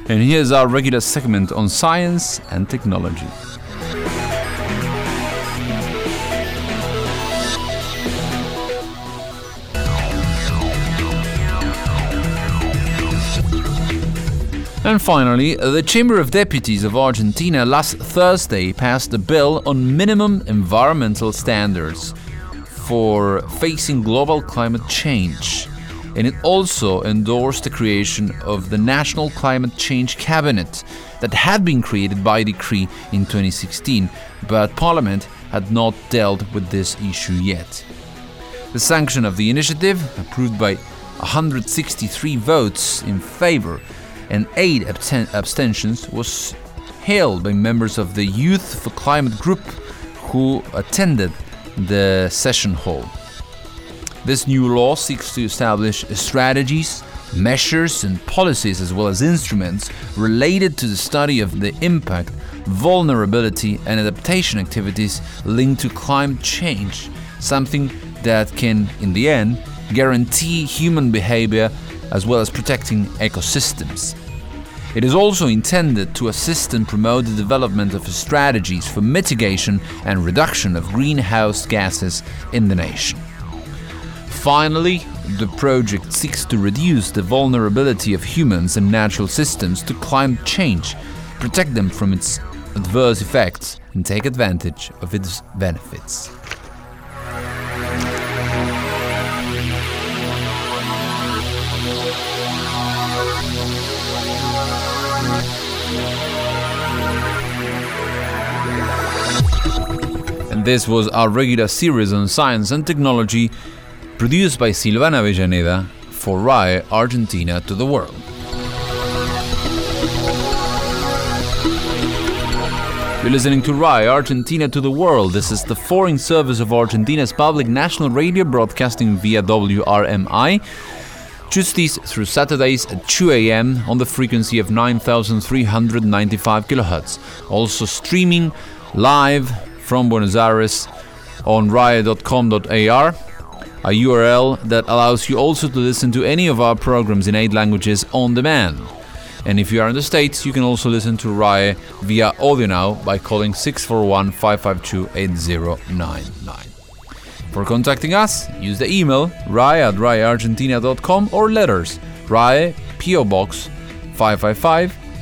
And here's our regular segment on science and technology. And finally, the Chamber of Deputies of Argentina last Thursday passed a bill on minimum environmental standards for facing global climate change. And it also endorsed the creation of the National Climate Change Cabinet that had been created by decree in 2016, but Parliament had not dealt with this issue yet. The sanction of the initiative, approved by 163 votes in favor and 8 abstentions, was hailed by members of the Youth for Climate group who attended the session hall. This new law seeks to establish strategies, measures and policies as well as instruments related to the study of the impact, vulnerability and adaptation activities linked to climate change, something that can, in the end, guarantee human behavior as well as protecting ecosystems. It is also intended to assist and promote the development of strategies for mitigation and reduction of greenhouse gases in the nation. Finally, the project seeks to reduce the vulnerability of humans and natural systems to climate change, protect them from its adverse effects, and take advantage of its benefits. And this was our regular series on science and technology, produced by Silvana Avellaneda for RAE Argentina to the World. You're listening to RAE Argentina to the World. This is the foreign service of Argentina's public national radio, broadcasting via WRMI, Tuesdays through Saturdays at 2 a.m. on the frequency of 9,395 kHz. Also streaming live from Buenos Aires on rae.com.ar, a URL that allows you also to listen to any of our programs in 8 languages on demand. And if you are in the States, you can also listen to RAE via Audio Now by calling 641-552-8099. For contacting us, use the email rae@raeargentina.com or letters RAE, PO Box 555